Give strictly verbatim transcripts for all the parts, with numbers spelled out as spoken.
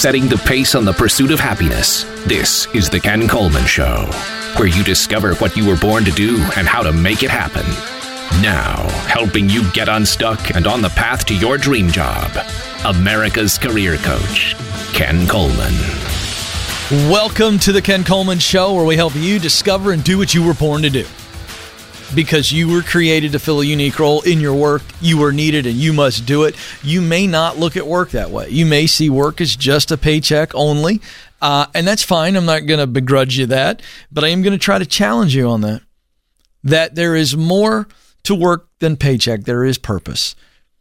setting the pace on the pursuit of happiness. This is The Ken Coleman Show, where you discover what you were born to do and how to make it happen. Now, helping you get unstuck and on the path to your dream job, America's career coach, Ken Coleman. Welcome to The Ken Coleman Show, where we help you discover and do what you were born to do. Because you were created to fill a unique role in your work, you were needed and you must do it. You may not look at work that way. You may see work as just a paycheck only, uh, and that's fine. I'm not going to begrudge you that, but I am going to try to challenge you on that. That there is more to work than paycheck. There is purpose.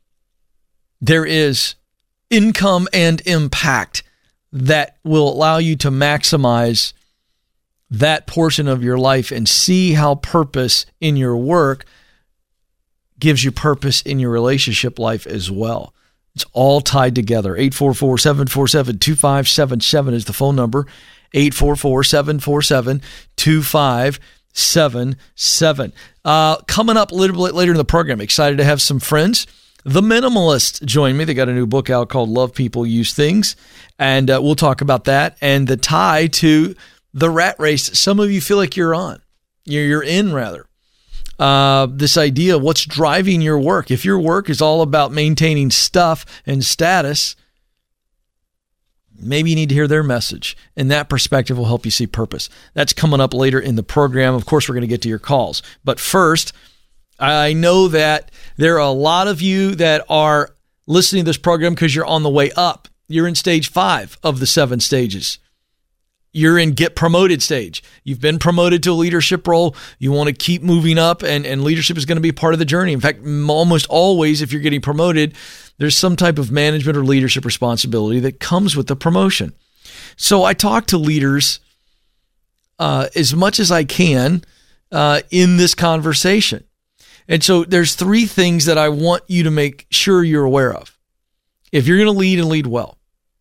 There is income and impact that will allow you to maximize that portion of your life and see how purpose in your work gives you purpose in your relationship life as well. It's all tied together. eight four four, seven four seven, two five seven seven is the phone number. eight four four, seven four seven, two five seven seven. Uh, coming up a little bit later in the program, excited to have some friends. The Minimalists join me. They got a new book out called Love People, Use Things. And uh, we'll talk about that and the tie to the rat race some of you feel like you're on. You're, you're in, rather. Uh, this idea of what's driving your work. If your work is all about maintaining stuff and status, maybe you need to hear their message. And that perspective will help you see purpose. That's coming up later in the program. Of course, we're going to get to your calls. But first, I know that there are a lot of you that are listening to this program because you're on the way up. You're in stage five of the seven stages. You're in get promoted stage. You've been promoted to a leadership role. You want to keep moving up, and, and leadership is going to be part of the journey. In fact, almost always, if you're getting promoted, there's some type of management or leadership responsibility that comes with the promotion. So I talk to leaders uh, as much as I can uh, in this conversation. And so there's three things that I want you to make sure you're aware of. If you're going to lead and lead well,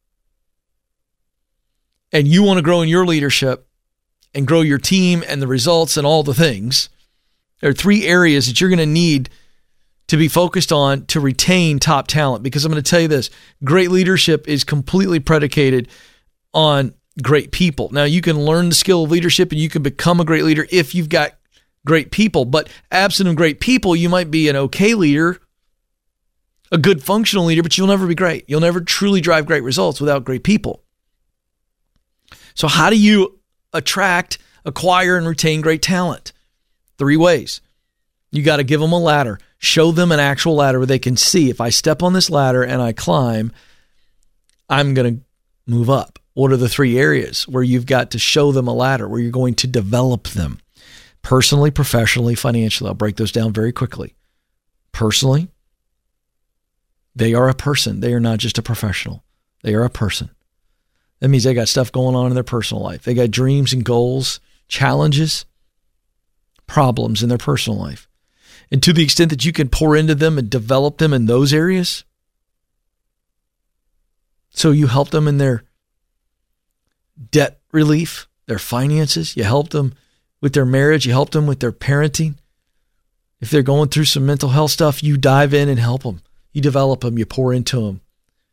and you want to grow in your leadership and grow your team and the results and all the things, there are three areas that you're going to need to be focused on to retain top talent. Because I'm going to tell you this, great leadership is completely predicated on great people. Now, you can learn the skill of leadership and you can become a great leader if you've got great people. But absent of great people, you might be an okay leader, a good functional leader, but you'll never be great. You'll never truly drive great results without great people. So how do you attract, acquire, and retain great talent? Three ways. You got to give them a ladder. Show them an actual ladder where they can see, if I step on this ladder and I climb, I'm going to move up. What are the three areas where you've got to show them a ladder, where you're going to develop them? Personally, professionally, financially. I'll break those down very quickly. Personally, they are a person. They are not just a professional. They are a person. That means they got stuff going on in their personal life. They got dreams and goals, challenges, problems in their personal life. And to the extent that you can pour into them and develop them in those areas, so you help them in their debt relief, their finances, you help them with their marriage, you help them with their parenting. If they're going through some mental health stuff, you dive in and help them. You develop them, you pour into them.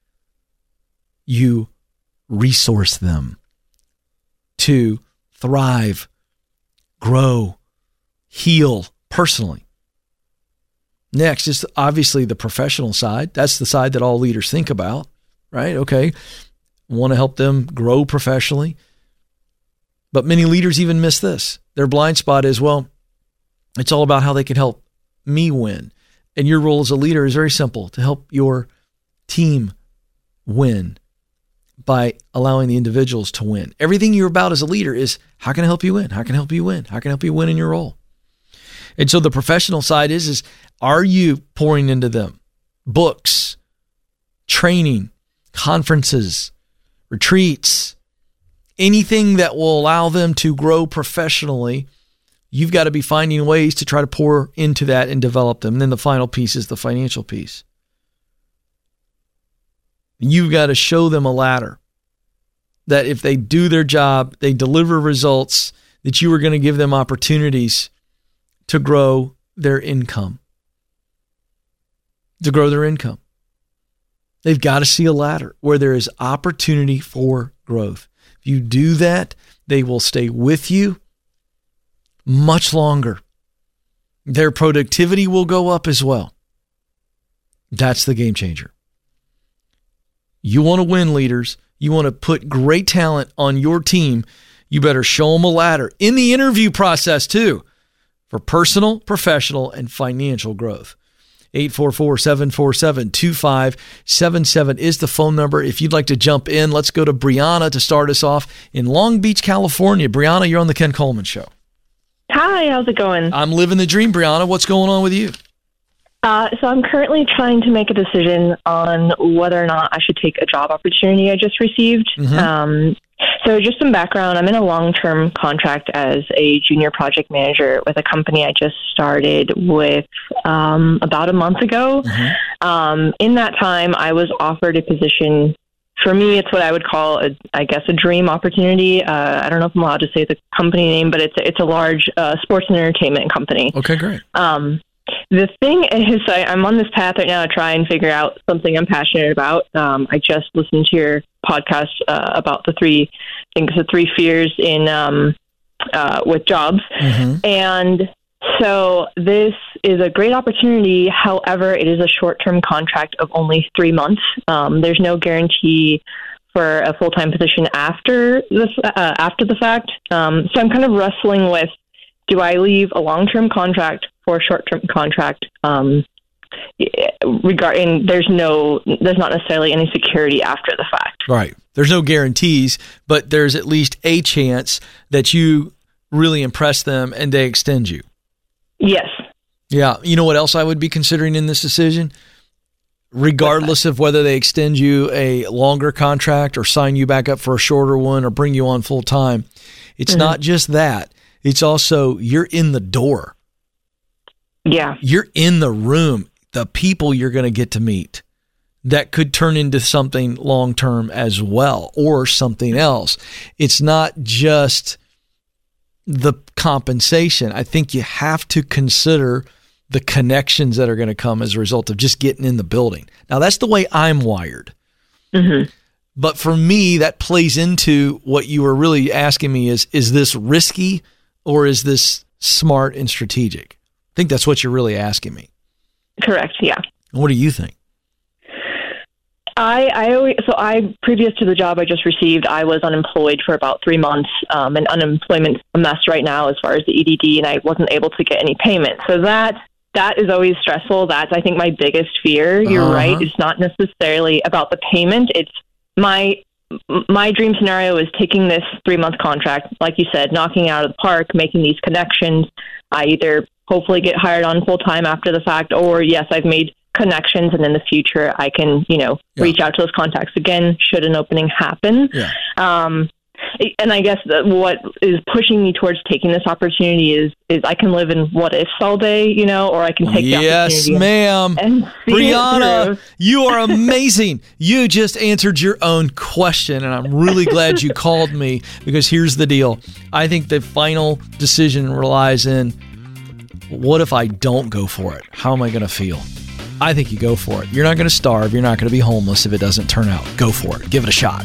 You resource them to thrive, grow, heal personally. Next is obviously the professional side. That's the side that all leaders think about, right? Okay, want to help them grow professionally. But many leaders even miss this. Their blind spot is, well, it's all about how they can help me win. And your role as a leader is very simple, to help your team win by allowing the individuals to win. Everything you're about as a leader is, how can I help you win? How can I help you win? How can I help you win in your role? And so the professional side is, is are you pouring into them books, training, conferences, retreats, anything that will allow them to grow professionally? You've got to be finding ways to try to pour into that and develop them. And then the final piece is the financial piece. You've got to show them a ladder that if they do their job, they deliver results, that you are going to give them opportunities to grow their income. To grow their income. They've got to see a ladder where there is opportunity for growth. If you do that, they will stay with you much longer. Their productivity will go up as well. That's the game changer. You want to win, leaders. You want to put great talent on your team. You better show them a ladder in the interview process too, for personal, professional, and financial growth. eight four four, seven four seven, two five seven seven is the phone number. If you'd like to jump in, let's go to Brianna to start us off in Long Beach, California. Brianna, you're on the Ken Coleman Show. Hi, how's it going? I'm living the dream, Brianna. What's going on with you? Uh, so I'm currently trying to make a decision on whether or not I should take a job opportunity I just received. Mm-hmm. Um, so just some background, I'm in a long-term contract as a junior project manager with a company I just started with um, about a month ago. Mm-hmm. Um, in that time, I was offered a position. For me, it's what I would call, a, I guess, a dream opportunity. Uh, I don't know if I'm allowed to say the company name, but it's it's a large uh, sports and entertainment company. Okay, great. Um, the thing is, I, I'm on this path right now to try and figure out something I'm passionate about. Um, I just listened to your podcast uh, about the three, I think it's the three fears in um, uh, with jobs, mm-hmm. and so this is a great opportunity. However, it is a short-term contract of only three months. Um, there's no guarantee for a full-time position after this, uh, after the fact. Um, so I'm kind of wrestling with, do I leave a long-term contract for a short-term contract? Um, regarding there's no, there's not necessarily any security after the fact. Right. There's no guarantees, but there's at least a chance that you really impress them and they extend you. Yes. Yeah. You know what else I would be considering in this decision? Regardless of whether they extend you a longer contract or sign you back up for a shorter one or bring you on full time, it's mm-hmm. not just that. It's also you're in the door. Yeah. You're in the room. The people you're going to get to meet that could turn into something long-term as well or something else. It's not just the compensation. I think you have to consider the connections that are going to come as a result of just getting in the building. Now, that's the way I'm wired. Mm-hmm. But for me, that plays into what you were really asking me is, is this risky or is this smart and strategic? I think that's what you're really asking me. Correct, yeah. What do you think? I, I always, so I, previous to the job I just received, I was unemployed for about three months, um, and unemployment's a mess right now as far as the E D D, and I wasn't able to get any payment. So that, that is always stressful. That's, I think, my biggest fear. You're uh-huh. right. It's not necessarily about the payment. It's my, my dream scenario is taking this three-month contract, like you said, knocking it out of the park, making these connections. I either hopefully get hired on full-time after the fact, or yes, I've made connections, and in the future I can, you know, yeah. reach out to those contacts again should an opening happen. Yeah. Um, and I guess that what is pushing me towards taking this opportunity is is I can live in what ifs all day, you know, or I can take yes, the opportunity. Yes, ma'am. And Brianna, you are amazing. You just answered your own question, and I'm really glad you called me, because here's the deal. I think the final decision relies in, what if I don't go for it? How am I going to feel? I think you go for it. You're not going to starve. You're not going to be homeless if it doesn't turn out. Go for it. Give it a shot.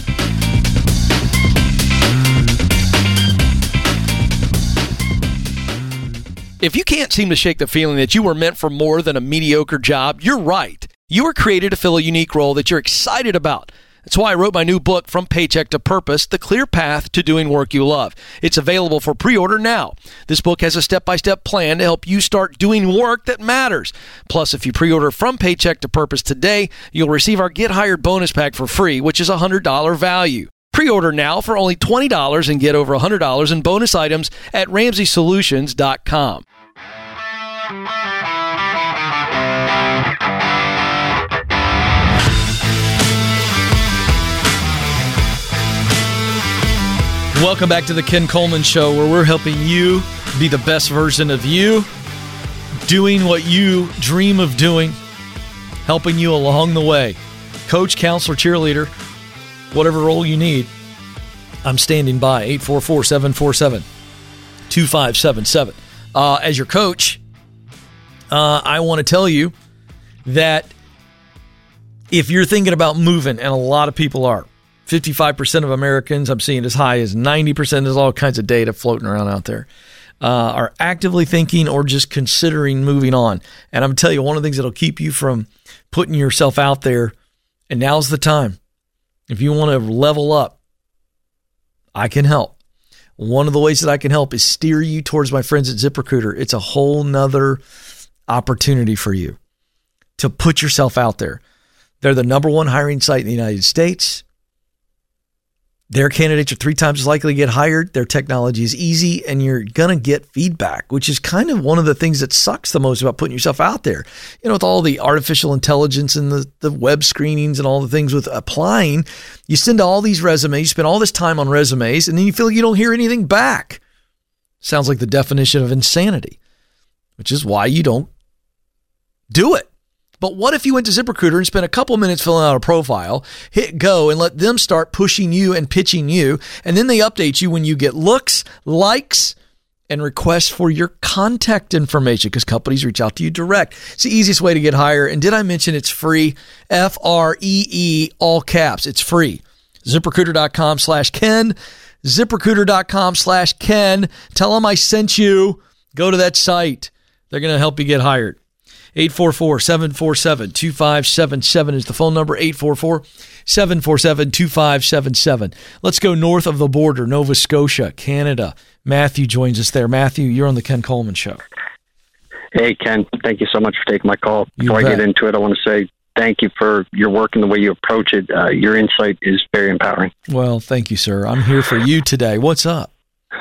If you can't seem to shake the feeling that you were meant for more than a mediocre job, you're right. You were created to fill a unique role that you're excited about. That's why I wrote my new book, From Paycheck to Purpose, The Clear Path to Doing Work You Love. It's available for pre-order now. This book has a step-by-step plan to help you start doing work that matters. Plus, if you pre-order From Paycheck to Purpose today, you'll receive our Get Hired bonus pack for free, which is a one hundred dollars value. Pre-order now for only twenty dollars and get over one hundred dollars in bonus items at ramsey solutions dot com. Welcome back to the Ken Coleman Show, where we're helping you be the best version of you, doing what you dream of doing, helping you along the way. Coach, counselor, cheerleader, whatever role you need, I'm standing by. eight four four, seven four seven, two five seven seven. Uh, as your coach, uh, I want to tell you that if you're thinking about moving, and a lot of people are, fifty-five percent of Americans, I'm seeing as high as ninety percent, there's all kinds of data floating around out there, uh, are actively thinking or just considering moving on. And I'm going to tell you, one of the things that'll keep you from putting yourself out there, and now's the time. If you want to level up, I can help. One of the ways that I can help is steer you towards my friends at ZipRecruiter. It's a whole nother opportunity for you to put yourself out there. They're the number one hiring site in the United States. Their candidates are three times as likely to get hired. Their technology is easy, and you're going to get feedback, which is kind of one of the things that sucks the most about putting yourself out there. You know, with all the artificial intelligence and the, the web screenings and all the things with applying, you send all these resumes, you spend all this time on resumes, and then you feel like you don't hear anything back. Sounds like the definition of insanity, which is why you don't do it. But what if you went to ZipRecruiter and spent a couple minutes filling out a profile, hit go, and let them start pushing you and pitching you, and then they update you when you get looks, likes, and requests for your contact information, because companies reach out to you direct. It's the easiest way to get hired. And did I mention it's free? F R E E, all caps. It's free. ZipRecruiter.com slash Ken. ZipRecruiter.com slash Ken. Tell them I sent you. Go to that site. They're going to help you get hired. eight four four, seven four seven, two five seven seven is the phone number, eight four four, seven four seven, two five seven seven. Let's go north of the border, Nova Scotia, Canada. Matthew joins us there. Matthew, you're on the Ken Coleman Show. Hey, Ken. Thank you so much for taking my call. You Before bet. I get into it, I want to say thank you for your work and the way you approach it. Uh, your insight is very empowering. Well, thank you, sir. I'm here for you today. What's up?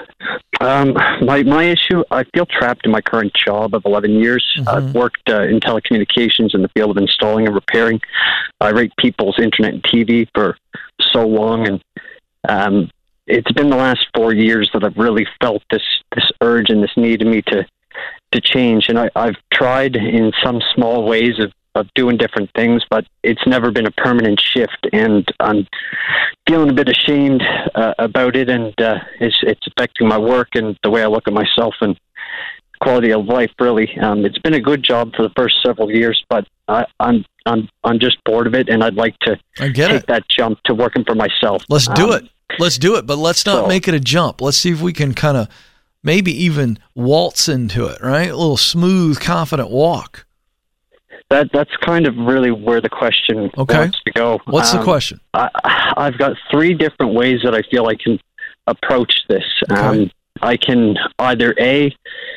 Um, my my issue, I feel trapped in my current job of eleven years. Mm-hmm. I've worked uh, in telecommunications in the field of installing and repairing. I rate people's internet and T V for so long, and um, it's been the last four years that I've really felt this this urge and this need in me to to change. And I, I've tried in some small ways of, of doing different things, but it's never been a permanent shift, and I'm feeling a bit ashamed uh, about it, and uh, it's, it's affecting my work and the way I look at myself and quality of life, really. Um, it's been a good job for the first several years, but I, I'm I'm I'm just bored of it, and I'd like to I get take it. that jump to working for myself. Let's do Um, it. Let's do it, but let's not so- make it a jump. Let's see if we can kind of maybe even waltz into it, right? A little smooth, confident walk. That that's kind of really where the question Okay. wants to go. What's the Um, question? I, I've got three different ways that I feel I can approach this. Okay. Um, I can either A,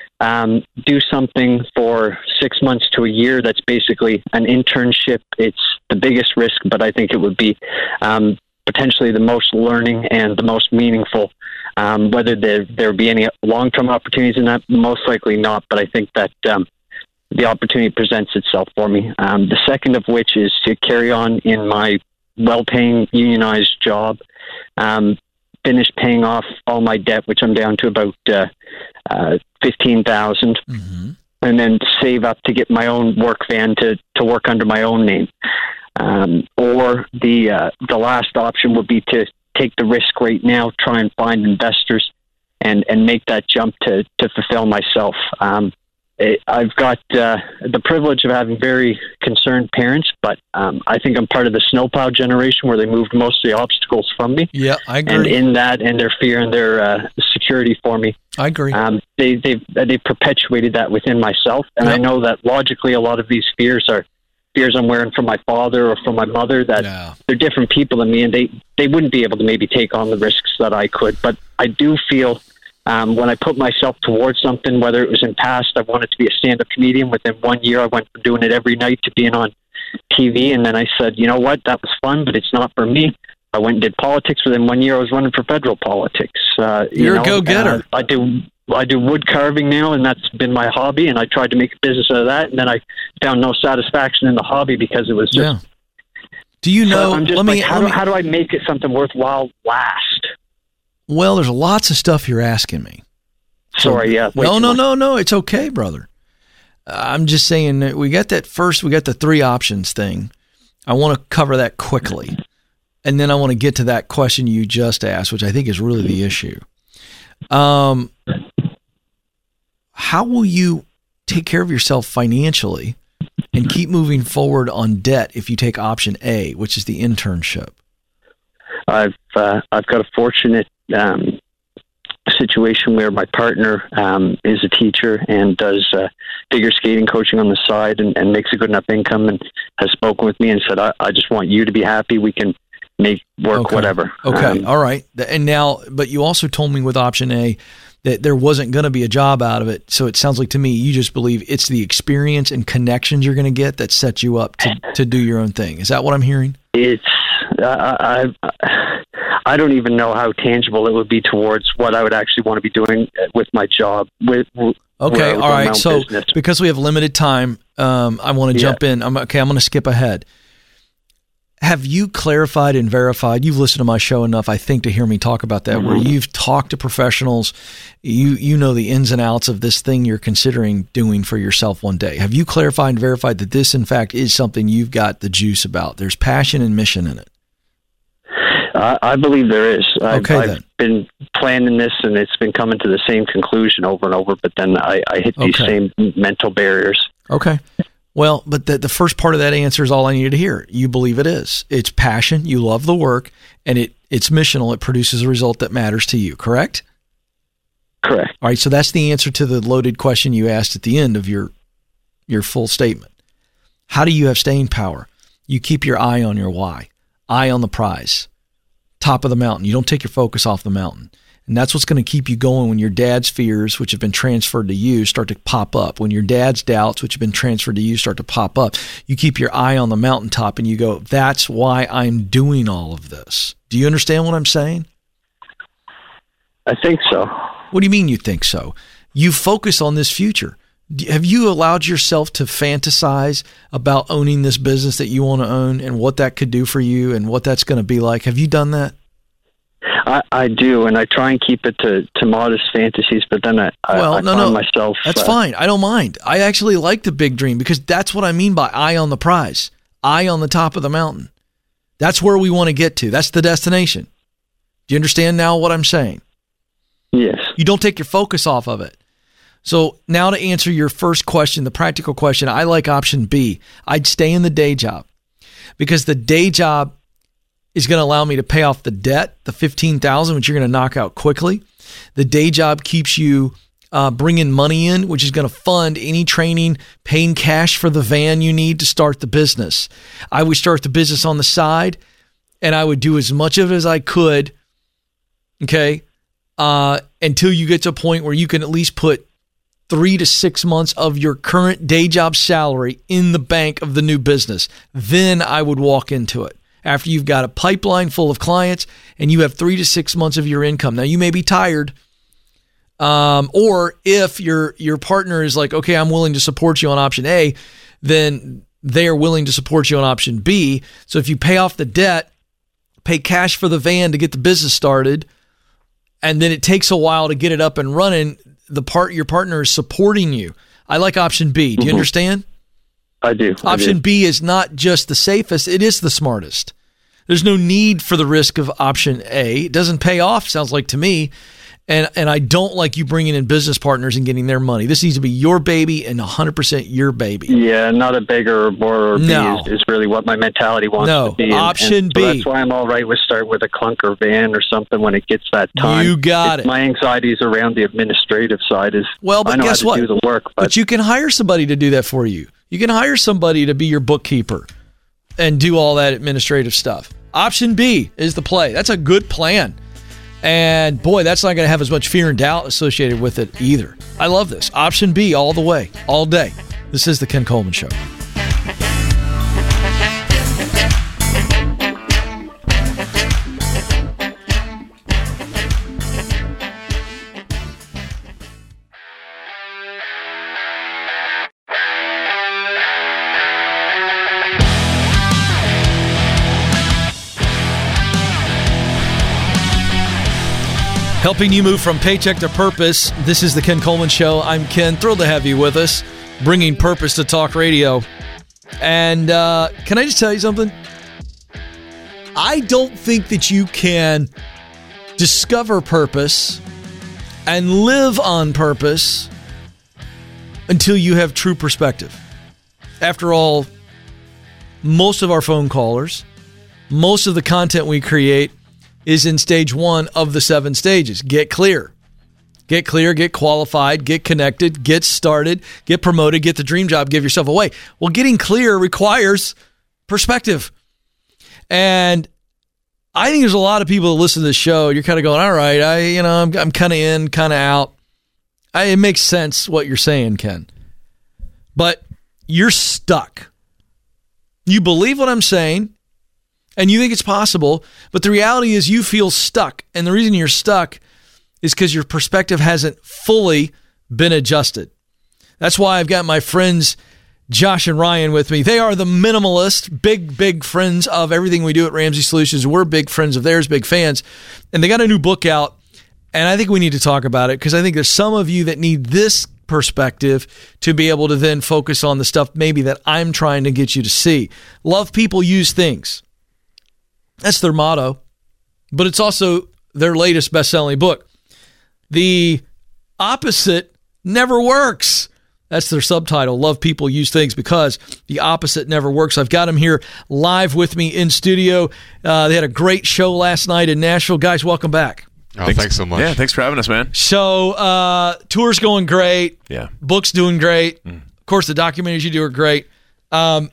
um, do something for six months to a year that's basically an internship. It's the biggest risk, but I think it would be um, potentially the most learning and the most meaningful. Um, whether there there be any long-term opportunities in that, most likely not, but I think that um, the opportunity presents itself for me. Um, the second of which is to carry on in my well-paying unionized job, um, finish paying off all my debt, which I'm down to about uh, uh, fifteen thousand dollars, Mm-hmm. and then save up to get my own work van to, to work under my own name. Um, or the uh, the last option would be to take the risk right now, try and find investors, and, and make that jump to, to fulfill myself. Um, it, I've got uh, the privilege of having very concerned parents, but um, I think I'm part of the snowplow generation where they moved most of the obstacles from me. Yeah, I agree. And in that and their fear and their uh, security for me, I agree. um, they, they've, they've perpetuated that within myself. And Yep. I know that logically a lot of these fears are fears I'm wearing from my father or from my mother, that Yeah. they're different people than me, and they, they wouldn't be able to maybe take on the risks that I could. But I do feel um, when I put myself towards something, whether it was in past, I wanted to be a stand-up comedian. Within one year, I went from doing it every night to being on T V, and then I said, you know what, that was fun, but it's not for me. I went and did politics. Within one year, I was running for federal politics. Uh, you You're a know, go-getter. uh, I do I do wood carving now, and that's been my hobby, and I tried to make a business out of that, and then I found no satisfaction in the hobby because it was just... Yeah. Do you know, So I'm just let like, me, how, let do, me, how do I make it something worthwhile last? well, there's lots of stuff you're asking me. Sorry, yeah. way No, too no, much. no, no. It's okay, brother. I'm just saying that we got that first, we got the three options thing. I want to cover that quickly. And then I want to get to that question you just asked, which I think is really the issue. Um, how will you take care of yourself financially and keep moving forward on debt if you take option A, which is the internship? I've uh, I've got a fortunate um, situation where my partner um, is a teacher and does uh, figure skating coaching on the side and, and makes a good enough income, and has spoken with me and said, I, I just want you to be happy. We can make work okay. whatever. Okay, Um, all right. And now, but you also told me with option A that there wasn't going to be a job out of it. So it sounds like to me you just believe it's the experience and connections you're going to get that sets you up to, to do your own thing. Is that what I'm hearing? It's I, I I don't even know how tangible it would be towards what I would actually want to be doing with my job. With okay, all right. So business. Because we have limited time, um, I want to Yeah. jump in. I'm okay. I'm going to skip ahead. Have you clarified and verified? You've listened to my show enough, I think, to hear me talk about that. Mm-hmm. Where you've talked to professionals, you you know the ins and outs of this thing you're considering doing for yourself one day. Have you clarified and verified that this, in fact, is something you've got the juice about? There's passion and mission in it. I, I believe there is. I've, Okay, I've then. been planning this, and it's been coming to the same conclusion over and over. But then I, I hit these Okay. same mental barriers. Okay. Well, but the, the first part of that answer is all I needed to hear. You believe it is. It's passion. You love the work, and it it's missional. It produces a result that matters to you, correct? Correct. All right, so that's the answer to the loaded question you asked at the end of your your full statement. How do you have staying power? You keep your eye on your why, eye on the prize, top of the mountain. You don't take your focus off the mountain. And that's what's going to keep you going when your dad's fears, which have been transferred to you, start to pop up. When your dad's doubts, which have been transferred to you, start to pop up. You keep your eye on the mountaintop and you go, that's why I'm doing all of this. Do you understand what I'm saying? I think so. What do you mean you think so? You focus on this future. D- Have you allowed yourself to fantasize about owning this business that you want to own and what that could do for you and what that's going to be like? Have you done that? I, I do, and I try and keep it to, to modest fantasies, but then I, Well, I, I no, find no, myself... That's uh, fine. I don't mind. I actually like the big dream because that's what I mean by eye on the prize, eye on the top of the mountain. That's where we want to get to. That's the destination. Do you understand now what I'm saying? Yes. You don't take your focus off of it. So now to answer your first question, the practical question, I like option B. I'd stay in the day job because the day job is going to allow me to pay off the debt, the fifteen thousand dollars, which you're going to knock out quickly. The day job keeps you uh, bringing money in, which is going to fund any training, paying cash for the van you need to start the business. I would start the business on the side, and I would do as much of it as I could, okay, uh, until you get to a point where you can at least put three to six months of your current day job salary in the bank of the new business. Then I would walk into it. After you've got a pipeline full of clients and you have three to six months of your income. Now, you may be tired, um, or if your your partner is like, okay, I'm willing to support you on option A, then they are willing to support you on option B. So if you pay off the debt, pay cash for the van to get the business started, and then it takes a while to get it up and running, the part your partner is supporting you. I like option B. Do you mm-hmm. understand? I do. I Option do. B is not just the safest, it is the smartest. There's no need for the risk of option A. It doesn't pay off, sounds like to me. And and I don't like you bringing in business partners and getting their money. This needs to be your baby and one hundred percent your baby. Yeah, not a beggar or borrower. No. B is, is really what my mentality wants no. to be. Option and, and so B. that's why I'm all right with start with a clunker van or something when it gets that time. You got it's it. My anxieties around the administrative side is well, but I know guess how to what? do the work. But, but you can hire somebody to do that for you. You can hire somebody to be your bookkeeper and do all that administrative stuff. Option B is the play. That's a good plan. And boy, that's not going to have as much fear and doubt associated with it either. I love this. Option B all the way, all day. This is the Ken Coleman Show. Helping you move from paycheck to purpose. This is the Ken Coleman Show. I'm Ken. Thrilled to have you with us, bringing purpose to talk radio. And uh, can I just tell you something? I don't think that you can discover purpose and live on purpose until you have true perspective. After all, most of our phone callers, most of the content we create is in stage one of the seven stages. Get clear. Get clear, get qualified, get connected, get started, get promoted, get the dream job, give yourself away. Well, getting clear requires perspective. And I think there's a lot of people that listen to this show. You're kind of going, all right, I, you know, I'm, I'm kind of in, kind of out. I, it makes sense what you're saying, Ken. But you're stuck. You believe what I'm saying, and you think it's possible, but the reality is you feel stuck. And the reason you're stuck is because your perspective hasn't fully been adjusted. That's why I've got my friends Josh and Ryan with me. They are the minimalist, big, big friends of everything we do at Ramsey Solutions. We're big friends of theirs, big fans. And they got a new book out, and I think we need to talk about it because I think there's some of you that need this perspective to be able to then focus on the stuff maybe that I'm trying to get you to see. Love people, use things. That's their motto, but it's also their latest best-selling book. The opposite never works. That's their subtitle, Love People, Use Things, because the opposite never works. I've got them here live with me in studio. Uh, they had a great show last night in Nashville. Guys, welcome back. Oh, thanks, thanks so much. Yeah, thanks for having us, man. So, uh, tour's going great. Yeah. Book's doing great. Mm. Of course, the documentaries you do are great. Um,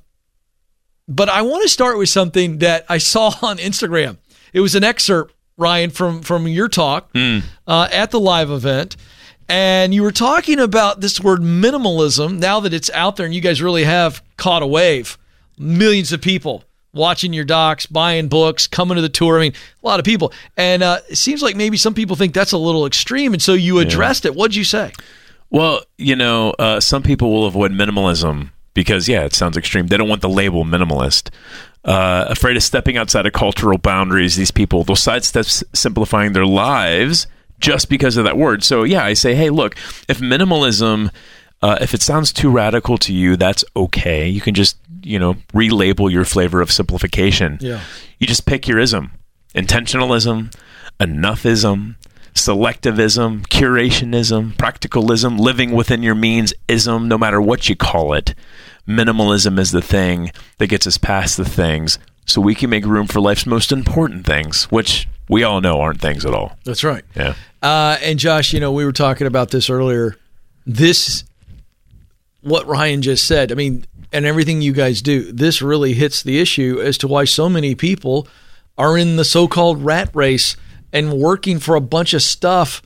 but I want to start with something that I saw on Instagram. It was an excerpt, Ryan, from, from your talk mm. uh, at the live event. And you were talking about this word minimalism, now that it's out there and you guys really have caught a wave. Millions of people watching your docs, buying books, coming to the tour. I mean, a lot of people. And uh, it seems like maybe some people think that's a little extreme. And so you addressed yeah. it. What'd you say? Well, you know, uh, some people will avoid minimalism because, yeah, it sounds extreme. They don't want the label minimalist. Uh, afraid of stepping outside of cultural boundaries, these people, they'll sidestep simplifying their lives just because of that word. So, yeah, I say, hey, look, if minimalism, uh, if it sounds too radical to you, that's okay. You can just, you know, relabel your flavor of simplification. Yeah. You just pick your ism. Intentionalism, enoughism, selectivism, curationism, practicalism, living within your means ism, no matter what you call it. Minimalism is the thing that gets us past the things so we can make room for life's most important things, which we all know aren't things at all. That's right. Yeah. Uh, and Josh, you know, we were talking about this earlier. This, what Ryan just said, I mean, and everything you guys do, this really hits the issue as to why so many people are in the so-called rat race and working for a bunch of stuff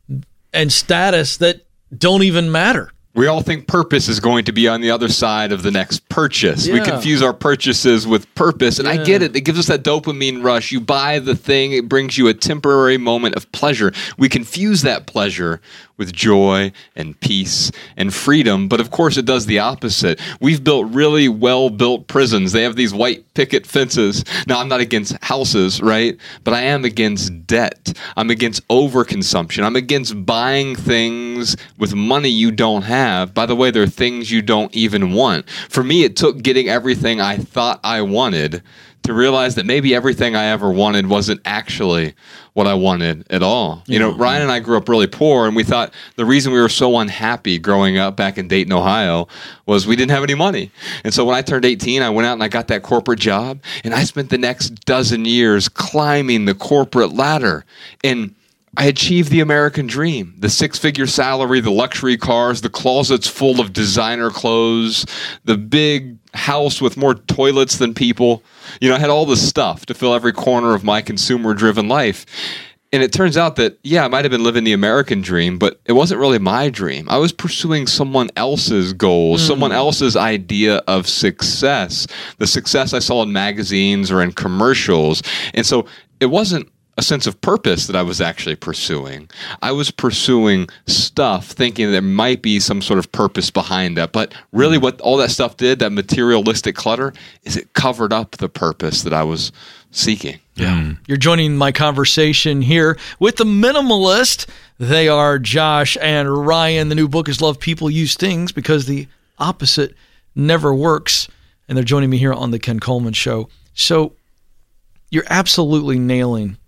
and status that don't even matter. We all think purpose is going to be on the other side of the next purchase. Yeah. We confuse our purchases with purpose. And Yeah. I get it. It gives us that dopamine rush. You buy the thing. It brings you a temporary moment of pleasure. We confuse that pleasure with joy and peace and freedom. But of course, it does the opposite. We've built really well-built prisons. They have these white picket fences. Now, I'm not against houses, right? But I am against debt. I'm against overconsumption. I'm against buying things with money you don't have. By the way, there are things you don't even want. For me, it took getting everything I thought I wanted to realize that maybe everything I ever wanted wasn't actually what I wanted at all. You know, Ryan and I grew up really poor, and we thought the reason we were so unhappy growing up back in Dayton, Ohio, was we didn't have any money. And so when I turned eighteen, I went out and I got that corporate job, and I spent the next dozen years climbing the corporate ladder. And I achieved the American dream, the six-figure salary, the luxury cars, the closets full of designer clothes, the big house with more toilets than people. You know, I had all this stuff to fill every corner of my consumer-driven life. And it turns out that, yeah, I might have been living the American dream, but it wasn't really my dream. I was pursuing someone else's goals, mm. someone else's idea of success, the success I saw in magazines or in commercials. And so it wasn't a sense of purpose that I was actually pursuing. I was pursuing stuff thinking there might be some sort of purpose behind that. But really what all that stuff did, that materialistic clutter, is it covered up the purpose that I was seeking. Yeah. Mm. You're joining my conversation here with the minimalist. They are Josh and Ryan. The new book is Love People, Use Things, because the opposite never works. And they're joining me here on the Ken Coleman Show. So you're absolutely nailing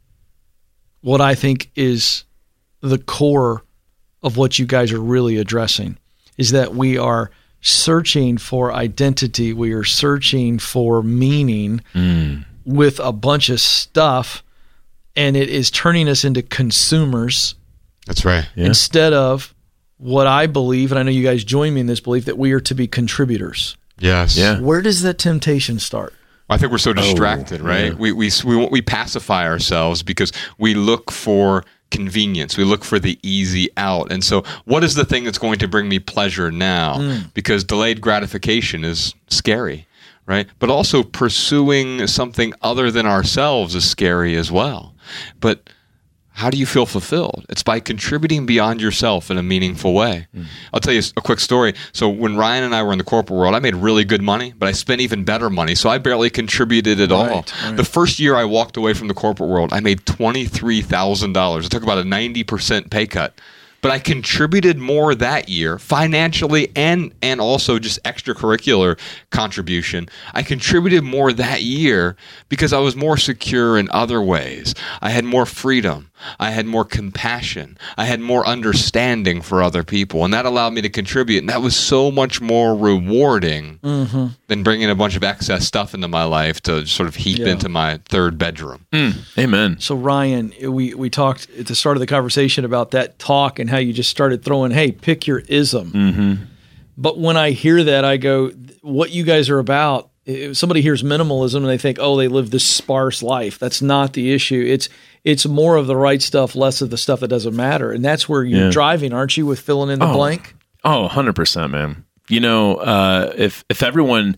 what I think is the core of what you guys are really addressing, is that we are searching for identity. We are searching for meaning mm. with a bunch of stuff, and it is turning us into consumers. That's right. Yeah. Instead of what I believe, and I know you guys join me in this belief, that we are to be contributors. Yes. Yeah. Where does that temptation start? I think we're so distracted, oh, right? Yeah. We, we we we pacify ourselves because we look for convenience. We look for the easy out. And so what is the thing that's going to bring me pleasure now? Mm. Because delayed gratification is scary, right? But also pursuing something other than ourselves is scary as well. But how do you feel fulfilled? It's by contributing beyond yourself in a meaningful way. Mm. I'll tell you a quick story. So when Ryan and I were in the corporate world, I made really good money, but I spent even better money. So I barely contributed at right, all. Right. The first year I walked away from the corporate world, I made twenty-three thousand dollars. I took about a ninety percent pay cut. But I contributed more that year, financially and and also just extracurricular contribution. I contributed more that year because I was more secure in other ways. I had more freedom. I had more compassion. I had more understanding for other people. And that allowed me to contribute. And that was so much more rewarding mm-hmm. than bringing a bunch of excess stuff into my life to sort of heap yeah. into my third bedroom. Mm. Amen. So, Ryan, we, we talked at the start of the conversation about that talk and how you just started throwing, hey, pick your ism. Mm-hmm. But when I hear that, I go, what you guys are about, if somebody hears minimalism and they think, oh, they live this sparse life. That's not the issue. It's it's more of the right stuff, less of the stuff that doesn't matter. And that's where you're yeah. driving, aren't you, with filling in the oh. blank? Oh, one hundred percent, man. You know, uh, if if everyone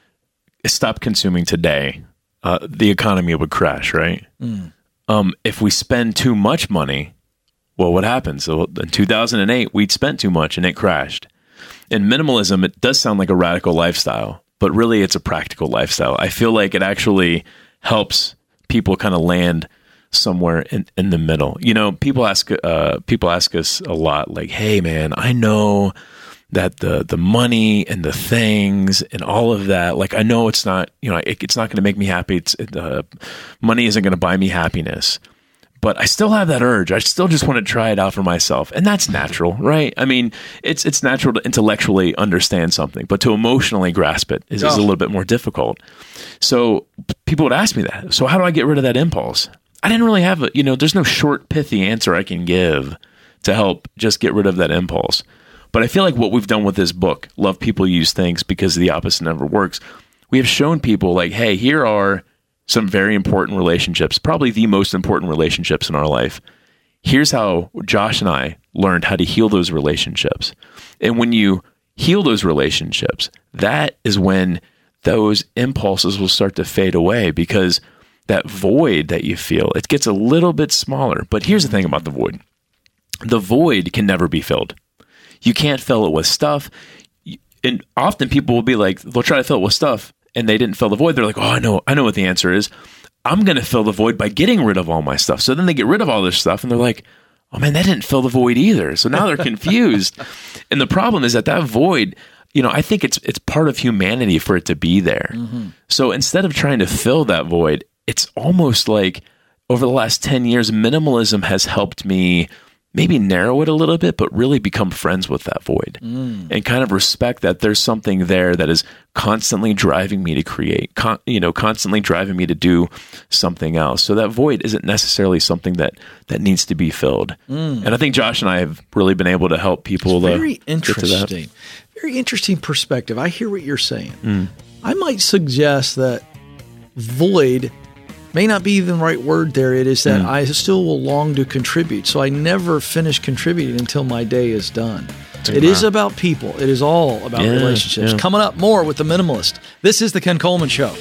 stopped consuming today, uh, the economy would crash, right? Mm. Um, if we spend too much money, well, what happens? So in two thousand eight, we'd spent too much and it crashed. In minimalism, it does sound like a radical lifestyle, but really it's a practical lifestyle. I feel like it actually helps people kind of land somewhere in, in the middle. You know, people ask uh, people ask us a lot, like, "Hey, man, I know that the the money and the things and all of that, like, I know it's not, you know, it, it's not going to make me happy. It's uh, money isn't going to buy me happiness." But I still have that urge. I still just want to try it out for myself. And that's natural, right? I mean, it's it's natural to intellectually understand something, but to emotionally grasp it is, oh. is a little bit more difficult. So people would ask me that. So how do I get rid of that impulse? I didn't really have a, you know, there's no short, pithy answer I can give to help just get rid of that impulse. But I feel like what we've done with this book, Love People, Use Things, because the opposite never works, we have shown people like, hey, here are some very important relationships, probably the most important relationships in our life. Here's how Josh and I learned how to heal those relationships. And when you heal those relationships, that is when those impulses will start to fade away, because that void that you feel, it gets a little bit smaller. But here's the thing about the void. The void can never be filled. You can't fill it with stuff. And often people will be like, they'll try to fill it with stuff, and they didn't fill the void. They're like, oh, I know, I know what the answer is. I'm going to fill the void by getting rid of all my stuff. So then they get rid of all this stuff, and they're like, oh man, that didn't fill the void either. So now they're confused. And the problem is that that void, you know, I think it's it's part of humanity for it to be there. Mm-hmm. So instead of trying to fill that void, it's almost like over the last ten years, minimalism has helped me maybe narrow it a little bit, but really become friends with that void mm. and kind of respect that there's something there that is constantly driving me to create, con- you know, constantly driving me to do something else. So that void isn't necessarily something that, that needs to be filled. Mm. And I think Josh and I have really been able to help people. It's very uh, interesting. Very interesting perspective. I hear what you're saying. Mm. I might suggest that void may not be the right word there. It is that mm. I still will long to contribute. So I never finish contributing until my day is done. Wow. It is about people. It is all about yeah, relationships. Yeah. Coming up, more with The Minimalist. This is The Ken Coleman Show.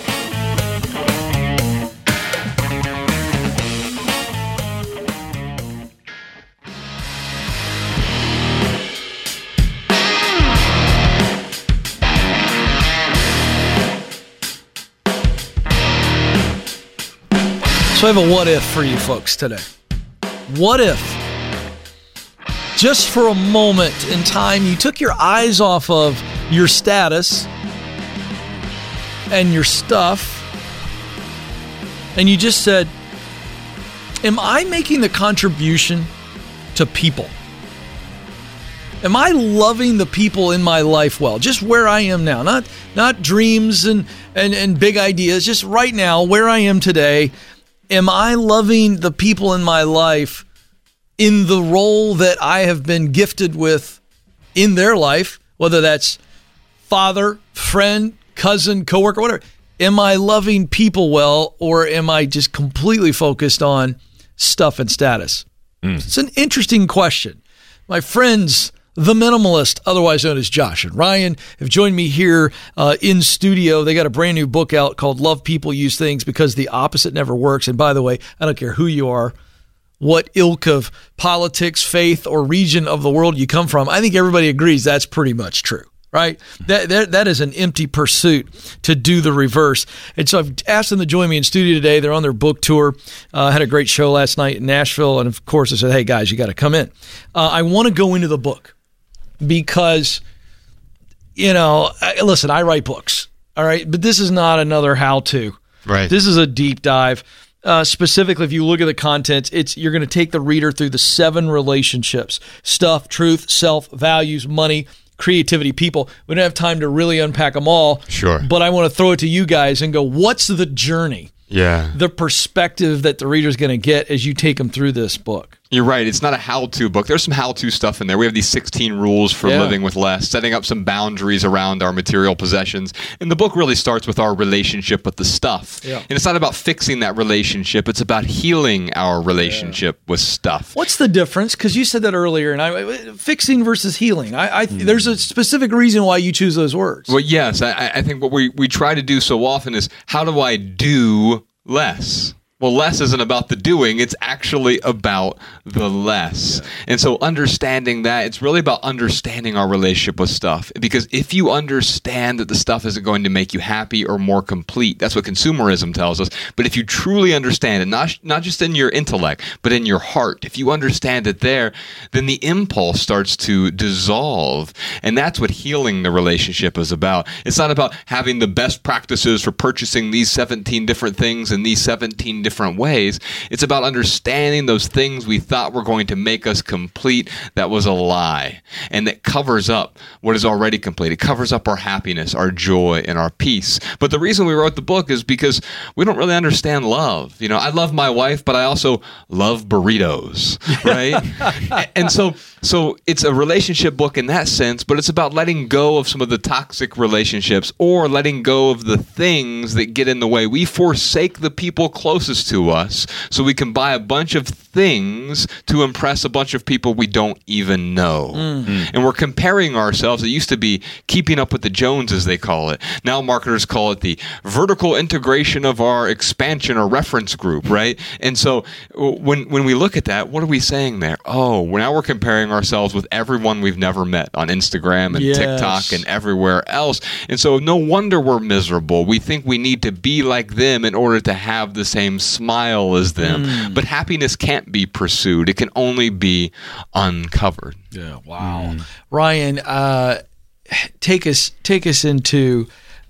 So I have a what if for you folks today. What if, just for a moment in time, you took your eyes off of your status and your stuff, and you just said, am I making the contribution to people? Am I loving the people in my life well? Just where I am now, not not dreams and, and, and big ideas, just right now, where I am today. Am I loving the people in my life in the role that I have been gifted with in their life, whether that's father, friend, cousin, coworker, whatever? Am I loving people well, or am I just completely focused on stuff and status? Mm. It's an interesting question. My friends, the Minimalist, otherwise known as Josh and Ryan, have joined me here uh, in studio. They got a brand new book out called Love People, Use Things, because the opposite never works. And by the way, I don't care who you are, what ilk of politics, faith, or region of the world you come from. I think everybody agrees that's pretty much true. Right? That, that that is an empty pursuit to do the reverse. And so I've asked them to join me in studio today. They're on their book tour. Uh, had a great show last night in Nashville. And of course, I said, hey, guys, you got to come in. Uh, I want to go into the book because, you know, I, listen, I write books. All right. But this is not another how-to. Right. This is a deep dive. Uh, specifically, if you look at the contents, it's you're going to take the reader through the seven relationships: stuff, truth, self, values, money, creativity, people. We don't have time to really unpack them all. Sure. But I want to throw it to you guys and go, what's the journey? Yeah. The perspective that the reader's going to get as you take them through this book. You're right. It's not a how-to book. There's some how-to stuff in there. We have these sixteen rules for Yeah. living with less, setting up some boundaries around our material possessions. And the book really starts with our relationship with the stuff. Yeah. And it's not about fixing that relationship. It's about healing our relationship with stuff. What's the difference? Because you said that earlier, and I fixing versus healing. I, I mm. There's a specific reason why you choose those words. Well, yes. I, I think what we, we try to do so often is, how do I do less? Well, less isn't about the doing. It's actually about the less. Yeah. And so understanding that, it's really about understanding our relationship with stuff. Because if you understand that the stuff isn't going to make you happy or more complete, that's what consumerism tells us. But if you truly understand it, not, not just in your intellect, but in your heart, if you understand it there, then the impulse starts to dissolve. And that's what healing the relationship is about. It's not about having the best practices for purchasing these seventeen different things in these seventeen different different ways. It's about understanding those things we thought were going to make us complete that was a lie, and that covers up what is already complete. It covers up our happiness, our joy, and our peace. But the reason we wrote the book is because we don't really understand love. You know, I love my wife, but I also love burritos, right? And so so it's a relationship book in that sense, but it's about letting go of some of the toxic relationships, or letting go of the things that get in the way. We forsake the people closest to us so we can buy a bunch of things to impress a bunch of people we don't even know. Mm-hmm. And we're comparing ourselves. It used to be keeping up with the Joneses, they call it. Now marketers call it the vertical integration of our expansion or reference group, right? And so when when we look at that, what are we saying there? Oh, now we're comparing ourselves with everyone we've never met on Instagram and yes. TikTok and everywhere else. And so no wonder we're miserable. We think we need to be like them in order to have the same smile as them. Mm. But happiness can't be pursued. It can only be uncovered. Yeah. Wow. Mm. Ryan, uh, take us take us into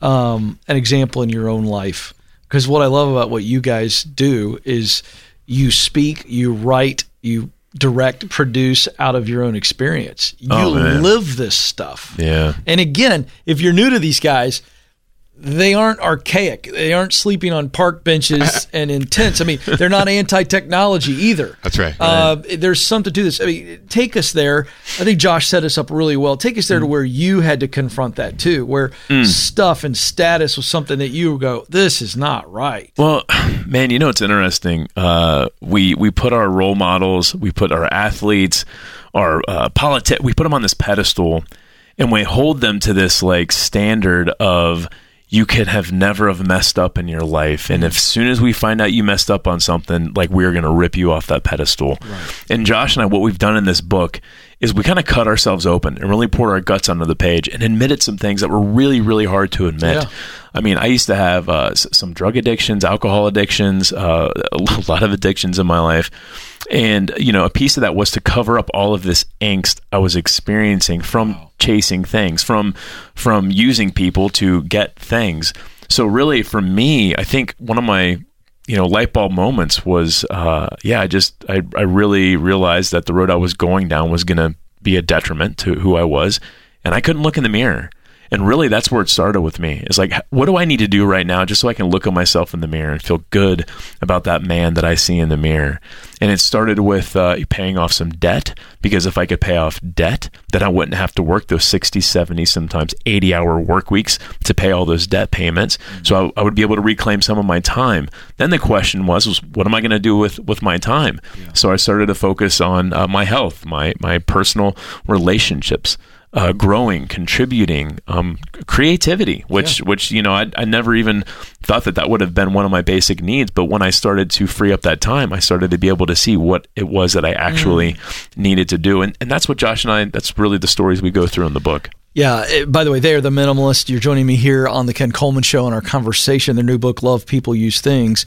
um, an example in your own life. Because what I love about what you guys do is you speak, you write, you direct, produce out of your own experience. You oh, live this stuff. Yeah. And again, if you're new to these guys, they aren't archaic. They aren't sleeping on park benches and in tents. I mean, they're not anti-technology either. That's right. Uh, there's something to this. I mean, take us there. I think Josh set us up really well. Take us there mm. to where you had to confront that too, where mm. stuff and status was something that you go, this is not right. Well, man, you know, it's interesting. Uh, we, we put our role models, we put our athletes, our uh, politi- we put them on this pedestal, and we hold them to this like standard of, you could have never have messed up in your life. And if, as soon as we find out you messed up on something, like, we're going to rip you off that pedestal. Right. And Josh and I, what we've done in this book is we kind of cut ourselves open and really poured our guts onto the page and admitted some things that were really, really hard to admit. Yeah. I mean, I used to have uh, some drug addictions, alcohol addictions, uh, a lot of addictions in my life. And, you know, a piece of that was to cover up all of this angst I was experiencing from wow. chasing things, from from using people to get things. So really, for me, I think one of my, you know, light bulb moments was, uh, yeah, I just, I, I really realized that the road I was going down was going to be a detriment to who I was, and I couldn't look in the mirror. And really, that's where it started with me. It's like, what do I need to do right now just so I can look at myself in the mirror and feel good about that man that I see in the mirror? And it started with uh, paying off some debt, because if I could pay off debt, then I wouldn't have to work those sixty, seventy, sometimes eighty-hour work weeks to pay all those debt payments. Mm-hmm. So I, I would be able to reclaim some of my time. Then the question was, was what am I going to do with, with my time? Yeah. So I started to focus on uh, my health, my my personal relationships. Uh, growing, contributing, um, creativity, which, yeah. which you know, I, I never even thought that that would have been one of my basic needs. But when I started to free up that time, I started to be able to see what it was that I actually mm. needed to do. And, and that's what Josh and I, that's really the stories we go through in the book. Yeah. It, by the way, they are The Minimalist. You're joining me here on the Ken Coleman Show in our conversation, their new book, Love People, Use Things.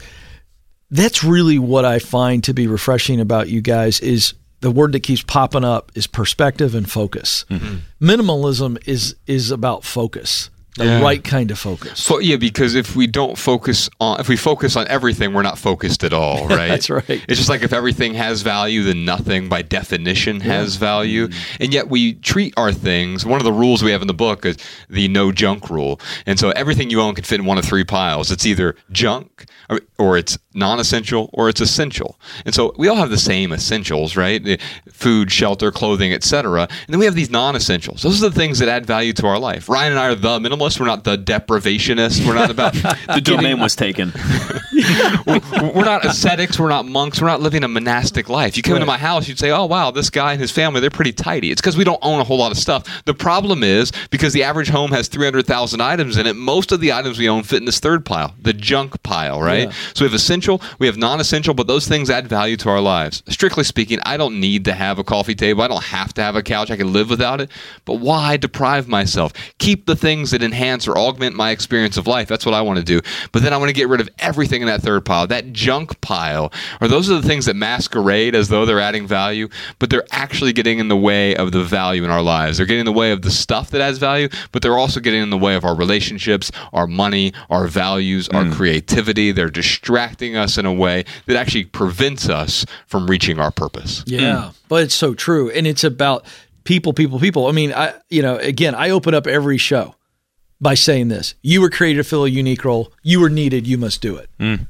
That's really what I find to be refreshing about you guys is the word that keeps popping up is perspective and focus. Mm-hmm. Minimalism is is about focus, the yeah. right kind of focus. So, yeah, because if we don't focus on, if we focus on everything, we're not focused at all, right? That's right. It's just like if everything has value, then nothing by definition has yeah. value. Mm-hmm. And yet we treat our things, one of the rules we have in the book is the no junk rule. And so everything you own can fit in one of three piles. It's either junk or, or it's non-essential or it's essential. And so we all have the same essentials, right? Food, shelter, clothing, et cetera. And then we have these non-essentials. Those are the things that add value to our life. Ryan and I are the minimalists. We're not the deprivationists. We're not about the domain was taken. we're, we're not ascetics. We're not monks. We're not living a monastic life. You come right. into my house, you'd say, oh, wow, this guy and his family, they're pretty tidy. It's because we don't own a whole lot of stuff. The problem is because the average home has three hundred thousand items in it, most of the items we own fit in this third pile, the junk pile, right? Yeah. So we have essential, we have non-essential, but those things add value to our lives. Strictly speaking, I don't need to have a coffee table. I don't have to have a couch. I can live without it. But why deprive myself? Keep the things that enhance or augment my experience of life. That's what I want to do. But then I want to get rid of everything in that third pile, that junk pile. Or those are the things that masquerade as though they're adding value, but they're actually getting in the way of the value in our lives. They're getting in the way of the stuff that adds value, but they're also getting in the way of our relationships, our money, our values, mm. our creativity. They're distracting us in a way that actually prevents us from reaching our purpose. Yeah, mm. but it's so true. And it's about people, people, people. I mean, I, you know, again, I open up every show by saying this: you were created to fill a unique role. You were needed. You must do it. Mm.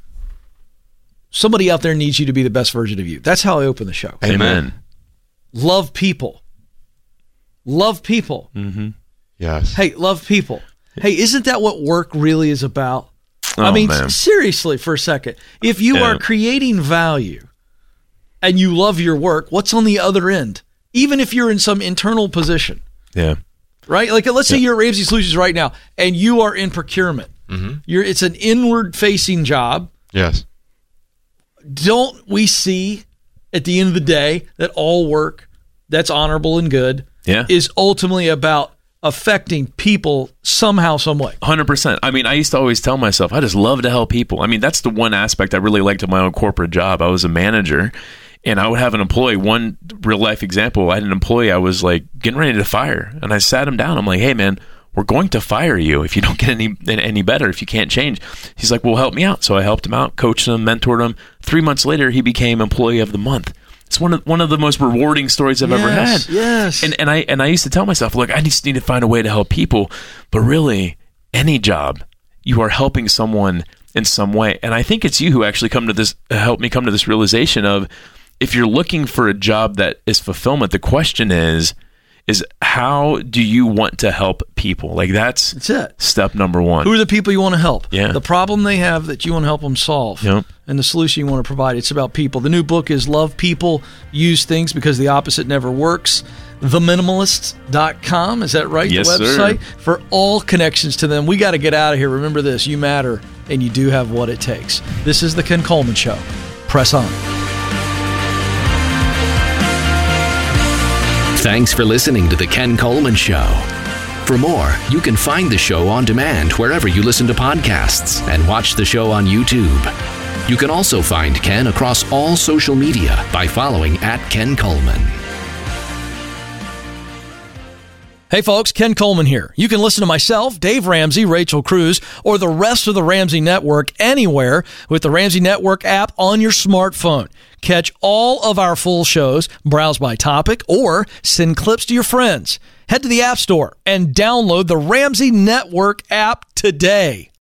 Somebody out there needs you to be the best version of you. That's how I open the show. Amen. Love people. Love people. Mm-hmm. Yes. Hey, love people. Hey, isn't that what work really is about? Oh, I mean, man. seriously, for a second. If you Yeah. are creating value and you love your work, what's on the other end? Even if you're in some internal position. Yeah. Right? Like, let's say you're at Ramsey Solutions right now and you are in procurement. Mm-hmm. You're, it's an inward-facing job. Yes. Don't we see at the end of the day that all work that's honorable and good Yeah. is ultimately about affecting people somehow, some way? one hundred percent. I mean, I used to always tell myself, I just love to help people. I mean, that's the one aspect I really liked of my own corporate job. I was a manager, and I would have an employee. One real life example, I had an employee I was like getting ready to fire, and I sat him down. I'm like, hey, man, we're going to fire you if you don't get any any better, if you can't change. He's like, well, help me out. So I helped him out, coached him, mentored him. Three months later, he became Employee of the Month. It's one of one of the most rewarding stories I've yes, ever had. Yes. And and I and I used to tell myself, look, I just need to find a way to help people. But really, any job, you are helping someone in some way. And I think it's you who actually come to this, helped me come to this realization of, if you're looking for a job that is fulfillment, the question is, is how do you want to help people? Like that's, That's it. Step number one. Who are the people you want to help? Yeah. The problem they have that you want to help them solve. Yep. And the solution you want to provide. It's about people. The new book is Love People, Use Things, because the opposite never works. the minimalists dot com. Is that right? Yes, the website? Sir. For all connections to them. We got to get out of here. Remember this. You matter, and you do have what it takes. This is the Ken Coleman Show. Press on. Thanks for listening to The Ken Coleman Show. For more, you can find the show on demand wherever you listen to podcasts and watch the show on YouTube. You can also find Ken across all social media by following at Ken Coleman. Hey folks, Ken Coleman here. You can listen to myself, Dave Ramsey, Rachel Cruz, or the rest of the Ramsey Network anywhere with the Ramsey Network app on your smartphone. Catch all of our full shows, browse by topic, or send clips to your friends. Head to the App Store and download the Ramsey Network app today.